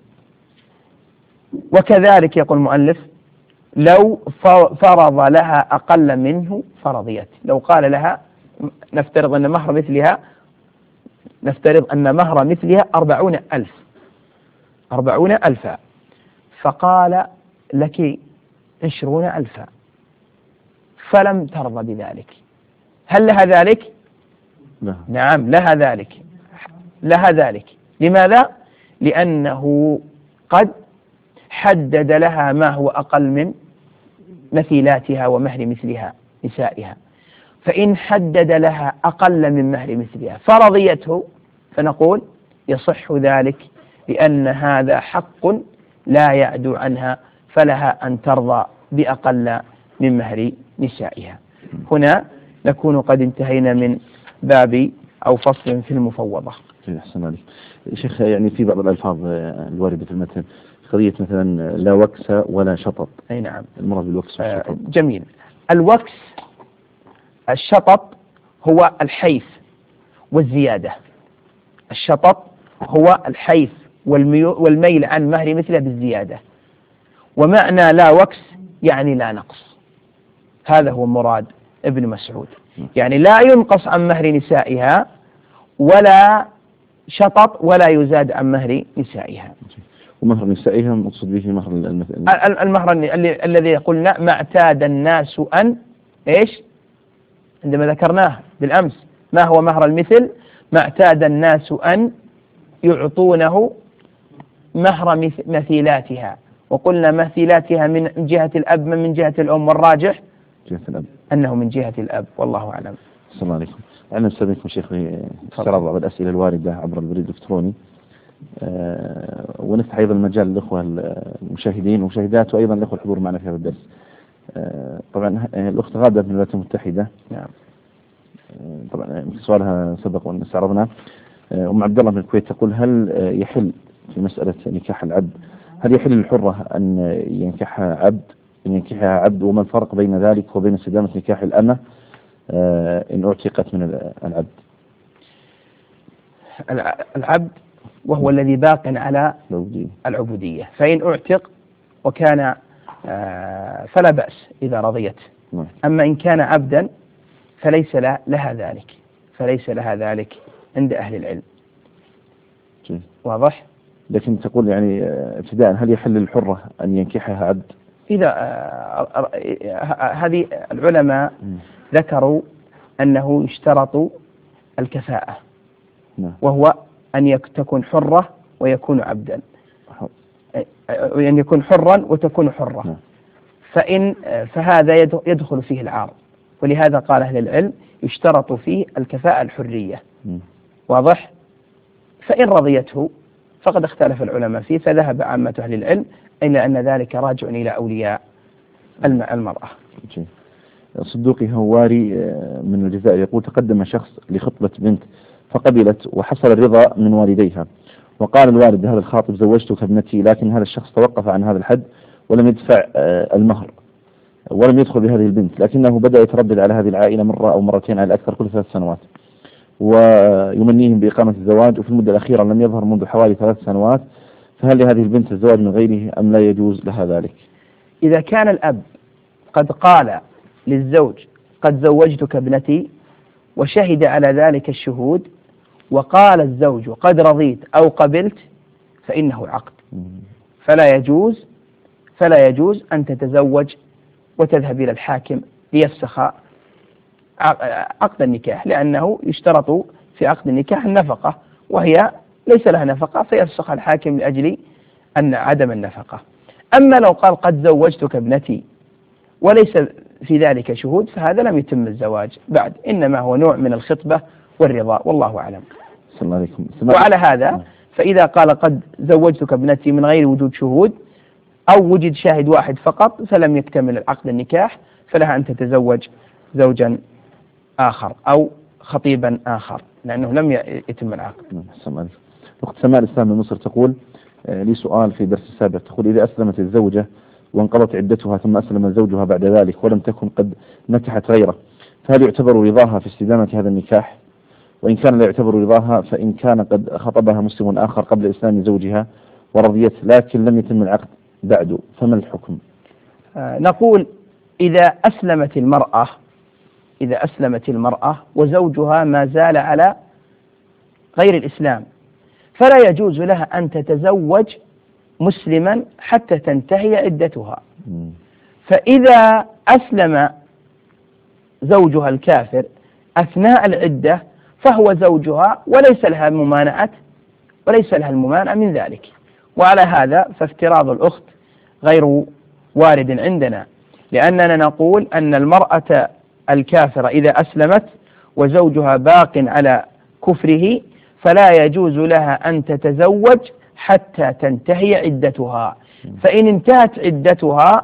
وكذلك يقول المؤلف لو فرض لها أقل منه فرضيت. لو قال لها نفترض أن مهر مثلها نفترض أن مهر مثلها أربعون ألف أربعون ألفا، فقال لك عشرون ألفا فلم ترضى بذلك، هل لها ذلك؟ لا. نعم لها ذلك، لها ذلك. لماذا؟ لأنه قد حدد لها ما هو أقل من مثيلاتها ومهر مثلها نسائها، فإن حدد لها أقل من مهر مثلها فرضيته فنقول يصح ذلك، لأن هذا حق لا يعدو عنها، فلها أن ترضى بأقل من مهر نسائها. هنا نكون قد انتهينا من باب أو فصل في المفوضة. أحسن عليك شيخ. يعني في بعض الألفاظ الواردة في المتن قضية مثلا لا وكس ولا شطط. أي نعم. المراد بالوكس والشطط. آه جميل. الوكس الشطط هو الحيف والزيادة. الشطط هو الحيف والميل عن مهر مثله بالزيادة، ومعنى لا وكس يعني لا نقص. هذا هو مراد ابن مسعود، يعني لا ينقص عن مهر نسائها ولا شطط ولا يزاد عن مهر نسائها. ومهر نسائها مقصود به مهر المثل المهر الذي قلنا ما اعتاد الناس أن إيش عندما ذكرناه بالأمس، ما هو مهر المثل؟ ما اعتاد الناس أن يعطونه مهر مثيلاتها، وقلنا مثيلاتها من جهة الأب من, من جهة الأم، والراجح جهة الأب أنه من جهة الأب، والله أعلم. السلام عليكم. أنا أستاذنكم شيخ في استعراض بعض الأسئلة الواردة عبر البريد الإلكتروني، أه ونفتح أيضا المجال للإخوة المشاهدين والمشاهدات، وأيضا الإخوة الحضور معنا في هذا الدرس. أه طبعا الأخت غادة من الولايات المتحدة. نعم. أه طبعا سؤالها سبق وأن استعرضنا. أه أم عبد الله من الكويت تقول هل يحل في مسألة نكاح العبد، هل يحل للحرة أن ينكحها عبد أن ينكحها عبد، وما الفرق بين ذلك وبين استدامة نكاح الأمة أه إن أعتقت من العبد؟ العبد وهو الذي باق على العبودية، فإن أعتق وكان فلا بأس إذا رضيت. أما إن كان عبدا فليس لها ذلك، فليس لها ذلك عند أهل العلم. واضح؟ لكن تقول يعني ابتداء هل يحل للحرة أن ينكحها عبد؟ إذا هذه العلماء ذكروا أنه يشترط الكفاءة، وهو أن تكون حرة ويكون عبدا، أن يكون حرا وتكون حرة. فإن فهذا يدخل فيه العارض، ولهذا قال أهل العلم يشترط فيه الكفاءة الحرية. واضح؟ فإن رضيته فقد اختلف العلماء فيه، فذهب عامة أهل العلم إلى أن ذلك راجع إلى أولياء المرأة. صدوقي هواري من الجزائر يقول: تقدم شخص لخطبة بنت فقبلت وحصل الرضا من والديها، وقال الوالد هذا الخاطب: زوجتك ابنتي، لكن هذا الشخص توقف عن هذا الحد ولم يدفع المهر ولم يدخل بهذه البنت، لكنه بدأ يتردد على هذه العائلة مرة أو مرتين على الأكثر كل ثلاث سنوات، ويمنيهم بإقامة الزواج، وفي المدة الأخيرة لم يظهر منذ حوالي ثلاث سنوات، فهل لهذه البنت الزواج من غيره أم لا يجوز لها ذلك؟ إذا كان الأب قد قال للزوج: قد زوجتك ابنتي، وشهد على ذلك الشهود، وقال الزوج: قد رضيت أو قبلت، فإنه عقد، فلا يجوز فلا يجوز أن تتزوج وتذهب إلى الحاكم ليفسخ عقد النكاح، لأنه يشترط في عقد النكاح النفقة، وهي ليس لها نفقة، فيفسخ الحاكم لأجل أن عدم النفقة. أما لو قال: قد زوجتك ابنتي وليس في ذلك شهود، فهذا لم يتم الزواج بعد، إنما هو نوع من الخطبة والرضا، والله أعلم. السلام عليكم. وعلى هذا فإذا قال: قد زوجتك ابنتي من غير وجود شهود، أو وجد شاهد واحد فقط فلم يكتمل عقد النكاح، فلها أن تتزوج زوجا آخر أو خطيبا آخر، لأنه لم يتم العقد. السلام عليكم. أخت سماء الإسلام من مصر تقول: لي سؤال في درس السابق، تقول: إذا أسلمت الزوجة وانقضت عدتها ثم أسلم زوجها بعد ذلك ولم تكن قد نكحت غيره، فهل يعتبر رضاها في استدامة هذا النكاح؟ وإن كان لا يعتبر رضاها، فإن كان قد خطبها مسلم آخر قبل إسلام زوجها ورضيت لكن لم يتم العقد بعد، فما الحكم؟ آه نقول: إذا أسلمت المرأة إذا أسلمت المرأة وزوجها ما زال على غير الإسلام، فلا يجوز لها أن تتزوج مسلما حتى تنتهي عدتها. فإذا أسلم زوجها الكافر أثناء العدة فهو زوجها، وليس لها ممانعة وليس لها الممانعة من ذلك. وعلى هذا فافتراض الأخت غير وارد عندنا، لأننا نقول أن المرأة الكافرة إذا أسلمت وزوجها باق على كفره فلا يجوز لها أن تتزوج حتى تنتهي عدتها، فإن انتهت عدتها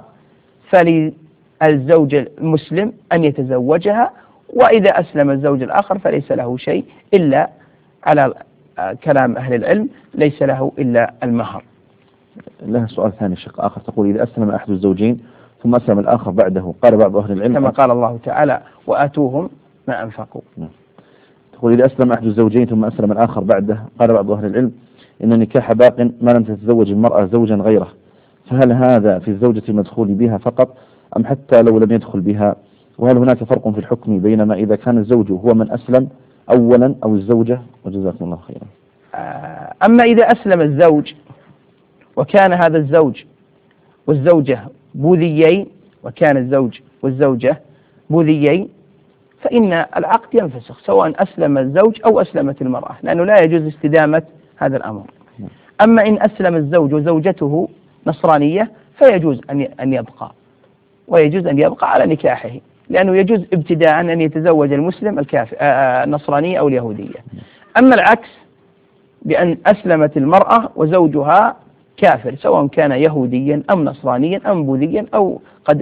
فللزوج المسلم أن يتزوجها، وإذا أسلم الزوج الآخر فليس له شيء إلا على كلام أهل العلم ليس له إلا المهر. لها سؤال ثاني شق آخر، تقول: إذا أسلم أحد الزوجين ثم أسلم الآخر بعده، قال بعض أهل العلم كما قال الله تعالى: وآتوهم ما أنفقوا. تقول: إذا أسلم أحد الزوجين ثم أسلم الآخر بعده، قال بعض أهل العلم إن النكاح باق ما لم تتزوج المرأة زوجا غيره، فهل هذا في الزوجة المدخول بها فقط أم حتى لو لم يدخل بها؟ وهل هناك فرق في الحكم بينما إذا كان الزوج هو من أسلم أولا أو الزوجة؟ وجزاكم الله خيرا. أما إذا أسلم الزوج وكان هذا الزوج والزوجة بوذيين، وكان الزوج والزوجة بوذيين، فإن العقد ينفسخ سواء أسلم الزوج أو أسلمت المرأة، لأنه لا يجوز استدامة هذا الأمر. أما إن أسلم الزوج وزوجته نصرانية فيجوز أن يبقى، ويجوز أن يبقى على نكاحه، لأنه يجوز ابتداء أن يتزوج المسلم الكافر النصرانية أو اليهودية. أما العكس بأن أسلمت المرأة وزوجها كافر سواء كان يهوديا أم نصرانيا أم بوذيا أو قد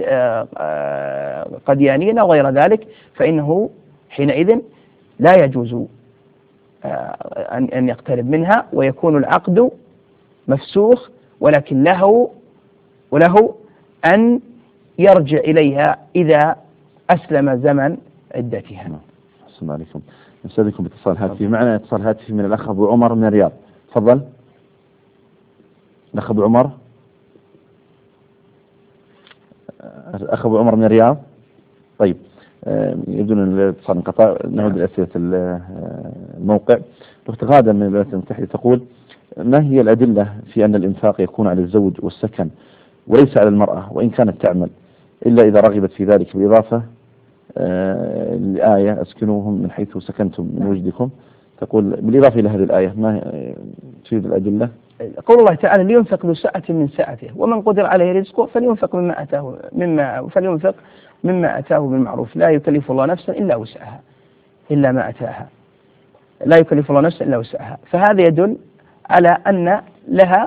قديانيا أو غير ذلك، فإنه حينئذ لا يجوز أن يقترب منها، ويكون العقد مفسوخ، ولكن له وله أن يرجع إليها إذا أسلم زمن عدتها. السلام عليكم. نستأذنكم باتصال هاتفي. معنا اتصال هاتفي من الأخ أبو عمر من الرياض. تفضل الأخ أبو عمر. الأخ أبو عمر من الرياض. طيب يبدو أن الاتصال انقطع. نعود لأسئلة الموقع. الأخت غادة من الولايات المتحدة تقول: ما هي الأدلة في أن الإنفاق يكون على الزوج والسكن وليس على المرأة وإن كانت تعمل إلا إذا رغبت في ذلك، بالإضافة آه الآية أسكنوهم من حيث سكنتم من وجدكم، تقول بالإضافة إلى هذه الآية ما تفيد الأدلة؟ قول الله تعالى لينفق ذو سعة من سعته ومن قدر عليه رزقه فلينفق مما أتاه مما فلينفق مما أتاه بالمعروف لا يكلف الله نفسا إلا وسعها إلا ما أتاها لا يكلف الله نفسا إلا وسعها. فهذا يدل على أن لها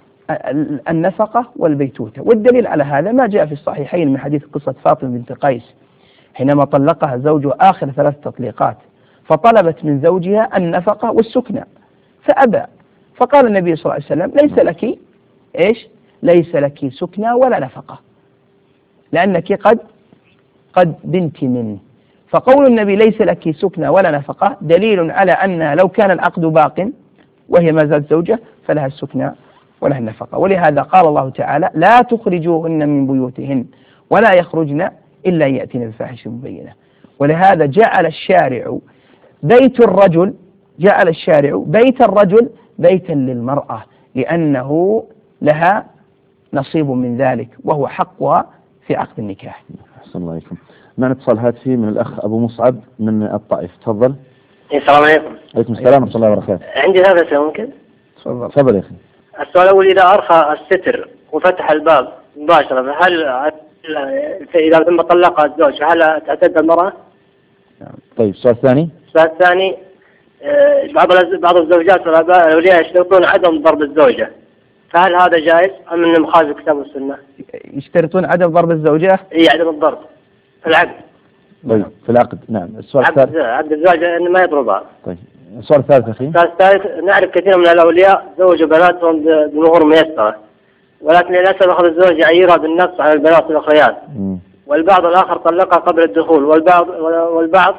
النفقة والبيتوتة. والدليل على هذا ما جاء في الصحيحين من حديث قصة فاطمة بنت قيس حينما طلقها زوجها آخر ثلاث تطليقات فطلبت من زوجها النفقة والسكنى فأبى، فقال النبي صلى الله عليه وسلم ليس لك إيش ليس لك سكنى ولا نفقة لأنك قد قد بنت منه. فقول النبي ليس لك سكنى ولا نفقة دليل على أن لو كان العقد باق وهي ما زالت زوجة فلها السكنى ولها النفقة. ولهذا قال الله تعالى لا تخرجوهن من بيوتهن ولا يخرجن إلا أن يأتين بفاحشة مبينة. ولهذا جعل الشارع بيت الرجل جعل الشارع بيت الرجل بيتا للمرأة لأنه لها نصيب من ذلك وهو حقها في عقد النكاح. أحسن الله عليكم. معنا اتصال هاتفي من الأخ أبو مصعب من الطائف. تفضل. السلام عليكم. عليكم السلام ورحمة الله وبركاته. عندي ثلاث أسئلة ممكن؟ تفضل. تفضل يا أخي. السؤال الأول إذا أرخى الستر وفتح الباب مباشرة فهل إذا ثم طلق الزوج فهل تعتد المرأة؟ طيب السؤال الثاني. السؤال الثاني بعض بعض الزوجات والآباء الأولياء يشترطون عدم ضرب الزوجة فهل هذا جائز أم أنه مخالف الكتاب والسنة؟ يشترطون عدم ضرب الزوجة؟ إيه عدم الضرب في العقد. طيب في العقد نعم. السؤال الثالث. عقد الزواج أنه ما يضربها. طيب السؤال الثالث أخي. السؤال الثالث نعرف كثير من الأولياء زوجوا بناتهم بمهور ميسرة ولكن للأسف أخذ الزوج يعيرها بالنقص على البنات الأخريات والبعض الآخر طلقها قبل الدخول والبعض والبعض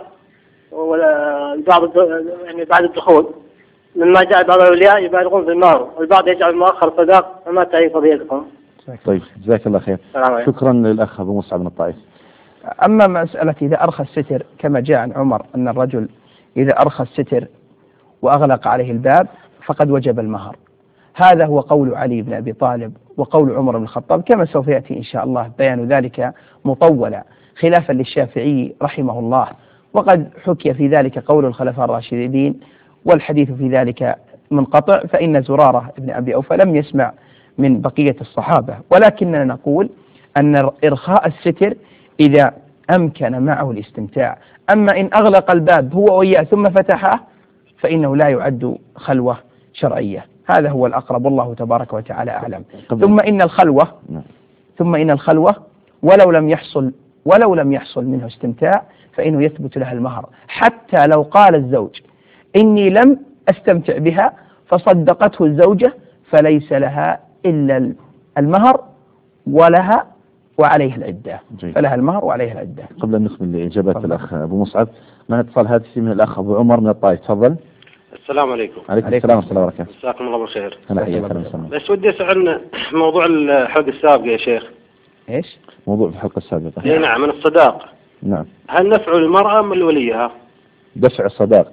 والبعض يعني بعد الدخول مما جاء بعض الأولياء يبالغون في المهر والبعض يجعل مؤخر صداق فما تعي قضيتكم؟ طيب جزاك الله خير. شكرا للأخ أبو مصعب من الطائف. أما مسألة إذا أرخى الستر كما جاء عن عمر أن الرجل إذا أرخى الستر وأغلق عليه الباب فقد وجب المهر، هذا هو قول علي بن أبي طالب وقول عمر بن الخطاب كما سوف يأتي إن شاء الله بيان ذلك مطولا خلافا للشافعي رحمه الله. وقد حكي في ذلك قول الخلفاء الراشدين والحديث في ذلك منقطع فإن زرارة بن أبي أوفى لم يسمع من بقية الصحابة. ولكننا نقول أن إرخاء الستر إذا أمكن معه الاستمتاع، أما إن أغلق الباب هو وإياه ثم فتحه فإنه لا يعد خلوة شرعية. هذا هو الأقرب والله تبارك وتعالى أعلم. ثم إن الخلوة ثم إن الخلوة ولو لم يحصل ولو لم يحصل منه استمتاع فإنه يثبت لها المهر حتى لو قال الزوج إني لم أستمتع بها فصدقته الزوجة فليس لها إلا المهر ولها وعليه العدة. فلها المهر وعليه العدة. قبل أن نكمل إجابات الأخ أبو مصعب معنا اتصال هاتفي من الأخ أبو عمر من الطائف. تفضل. السلام عليكم. عليكم السلام ورحمة الله وبركاته. جزاكم الله بالخير. هلا حياك. بس ودي أسأل موضوع الحلقة السابقة يا شيخ. إيش؟ موضوع الحلقة السابقة. إيه نعم من الصداق. نعم. هل نفع المرأة من وليها؟ دفع الصداق.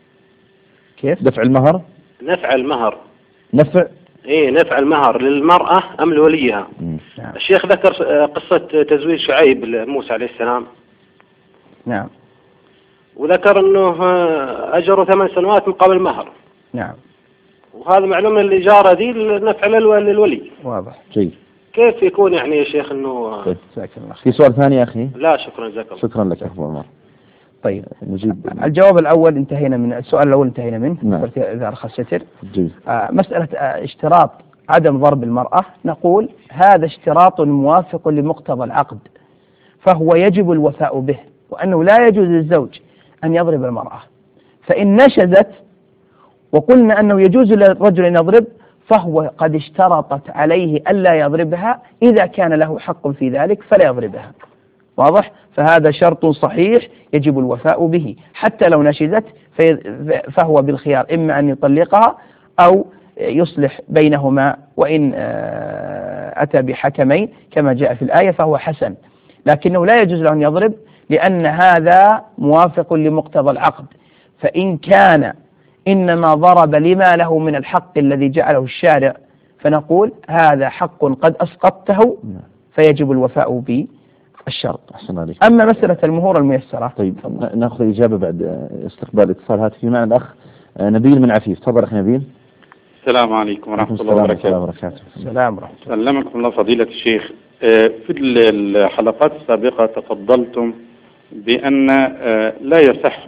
كيف؟ دفع المهر. نفع المهر. نفع. إيه نفع المهر للمرأة أم لوليها؟ نعم. الشيخ ذكر قصة تزويج شعيب لموسى عليه السلام. نعم. وذكر أنه أجره ثمان سنوات مقابل مهر. نعم. وهذا معلوم من الإجارة دي النفع للولي. واضح. جيد. كيف يكون يعني يا شيخ أنه؟ طيب. في سؤال ثاني يا أخي؟ لا شكرا جزاك الله. شكرا لك أخو عمر. طيب نجيب. الجواب الأول انتهينا من السؤال الأول انتهينا منه. نعم. إذا أرخى الستر. جيد. آه مسألة آه اشتراط عدم ضرب المرأة نقول هذا اشتراط موافق لمقتضى العقد فهو يجب الوفاء به وأنه لا يجوز للزوج أن يضرب المرأة. فإن نشزت وقلنا أنه يجوز للرجل أن يضرب فهو قد اشترطت عليه ألا يضربها إذا كان له حق في ذلك فلا يضربها. واضح؟ فهذا شرط صحيح يجب الوفاء به حتى لو نشزت فهو بالخيار إما أن يطلقها أو يصلح بينهما وإن أتى بحكمين كما جاء في الآية فهو حسن، لكنه لا يجوز له أن يضرب لأن هذا موافق لمقتضى العقد. فإن كان إنما ضرب لما له من الحق الذي جعله الشارع فنقول هذا حق قد أسقطته فيجب الوفاء بالشرط. أما مسألة المهور الميسرة. طيب نأخذ إجابة بعد استقبال اتصال هاتفي معنا الأخ نبيل من عفيف. تفضل أخي نبيل. السلام عليكم ورحمة الله السلام وبركاته. وبركاته. السلام ورحمة الله. سلمكم الله فضيلة الشيخ. في الحلقات السابقة تفضلتم بأن لا يصح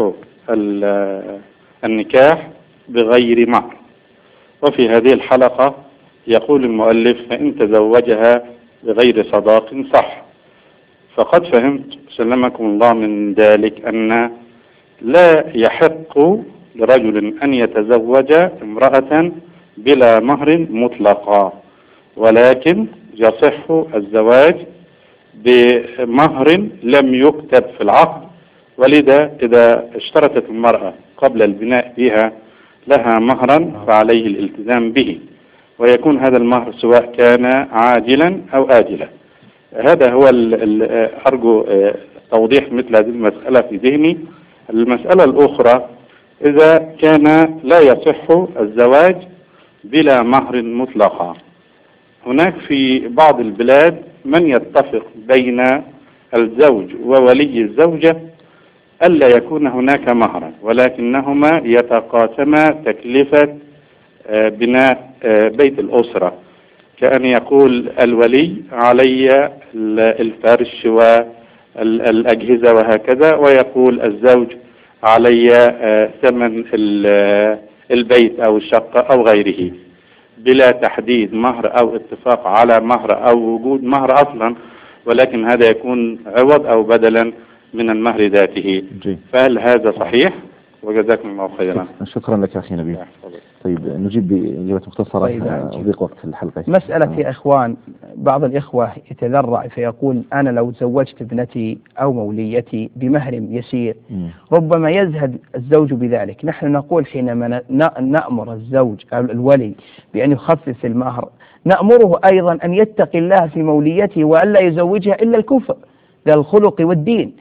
النكاح بغير مهر، وفي هذه الحلقة يقول المؤلف فإن تزوجها بغير صداق صح. فقد فهمت سلمكم الله من ذلك أن لا يحق لرجل أن يتزوج امرأة بلا مهر مطلقا، ولكن يصح الزواج بمهر لم يكتب في العقد، ولذا إذا اشترطت المرأة قبل البناء بها لها مهرا فعليه الالتزام به، ويكون هذا المهر سواء كان عاجلا أو آجلا. هذا هو أرجو توضيح مثل هذه المسألة في ذهني. المسألة الأخرى، إذا كان لا يصح الزواج بلا مهر مطلقا، هناك في بعض البلاد من يتفق بين الزوج وولي الزوجة ألا يكون هناك مهرا، ولكنهما يتقاسما تكلفة بناء بيت الأسرة، كأن يقول الولي علي الفرش والأجهزة وهكذا، ويقول الزوج علي ثمن البيت أو الشقة أو غيره، بلا تحديد مهر أو اتفاق على مهر أو وجود مهر أصلا، ولكن هذا يكون عوض أو بدلا من المهر ذاته. جي. فهل هذا صحيح؟ وجزاكم الله خيرا. شكرا لك أخي نبيل. طيب نجيب بإجابة مختصرة وضيق وقت الحلقة. مسألة يا إخوان، بعض الإخوة يتذرع فيقول أنا لو زوجت ابنتي أو موليتي بمهر يسير م. ربما يزهد الزوج بذلك. نحن نقول حينما نأمر الزوج أو الولي بأن يخفف المهر، نأمره أيضا أن يتقي الله في موليته وألا يزوجها إلا الكفء ذا الخلق والدين،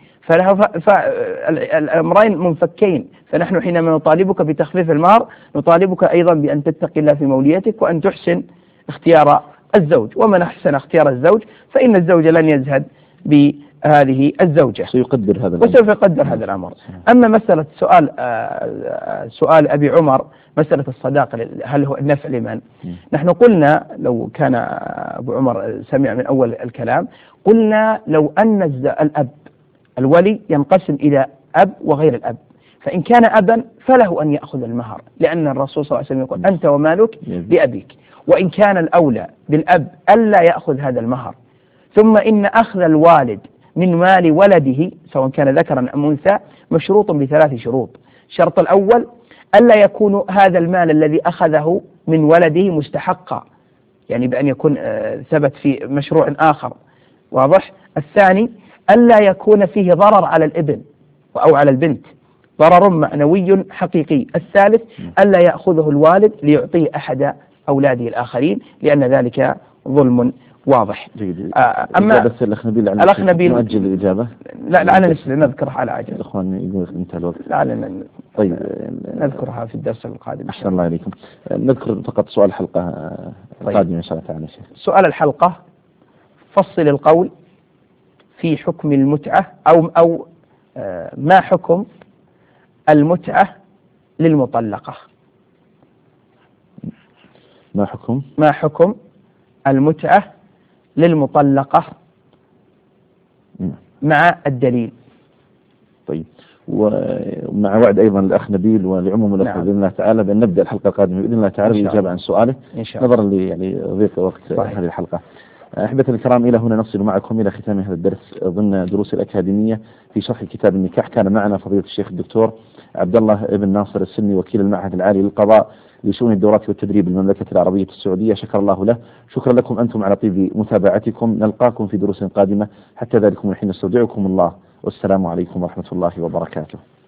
فالأمرين منفكين. فنحن حينما نطالبك بتخفيف المهر نطالبك أيضا بأن تتقي الله في موليتك وأن تحسن اختيار الزوج، ومن أحسن اختيار الزوج فإن الزوج لن يزهد بهذه الزوجة، سيقدر هذا الأمر. وسوف يقدر هذا الأمر. أما مسألة سؤال سؤال أبي عمر، مسألة الصداقة هل هو النفع لمن؟ نحن قلنا لو كان أبو عمر سمع من أول الكلام، قلنا لو أن الأب الولي ينقسم إلى أب وغير الأب، فإن كان أبا فله أن يأخذ المهر، لأن الرسول صلى الله عليه وسلم يقول أنت ومالك لأبيك. وإن كان الأولى بالأب ألا يأخذ هذا المهر، ثم إن أخذ الوالد من مال ولده سواء كان ذكرا أم أنثى مشروط بثلاث شروط. الشرط الأول ألا يكون هذا المال الذي أخذه من ولده مستحقا، يعني بأن يكون ثبت في مشروع آخر، واضح. الثاني ألا يكون فيه ضرر على الابن أو على البنت، ضرر معنوي حقيقي. الثالث ألا يأخذه الوالد ليعطيه أحد أولاده الآخرين، لأن ذلك ظلم واضح. أما بس الأخ نبيل الأخ نبيل نؤجل الإجابة. لا لعلنا نذكرها على عجل. الإخوان يقول انتهى الوقت. لعلنا طيب نذكرها في الدرس القادم. أحسن الله عليكم. نذكر فقط سؤال الحلقة القادمة إن شاء الله تعالى. سؤال الحلقة: فصل القول في حكم المتعة أو أو ما حكم المتعة للمطلقة؟ ما حكم ما حكم المتعة للمطلقة مع الدليل؟ طيب، ومع وعد أيضا الأخ نبيل ولعموم الأخوة نعم. بإذن الله تعالى بأن نبدأ الحلقة القادمة بإذن الله تعالى بالإجابة عن سؤاله نظرا ل يعني ضيق وقت صحيح. هذه الحلقة. أحبتي الكرام، إلى هنا نصل معكم إلى ختام هذا الدرس ضمن دروس الأكاديمية في شرح كتاب النكاح. كان معنا فضيلة الشيخ الدكتور عبد الله بن ناصر السني، وكيل المعهد العالي للقضاء لشؤون الدورات والتدريب المملكة العربية السعودية، شكر الله له. شكرا لكم أنتم على طيب متابعتكم. نلقاكم في دروس قادمة، حتى ذلكم الحين نستودعكم الله، والسلام عليكم ورحمة الله وبركاته.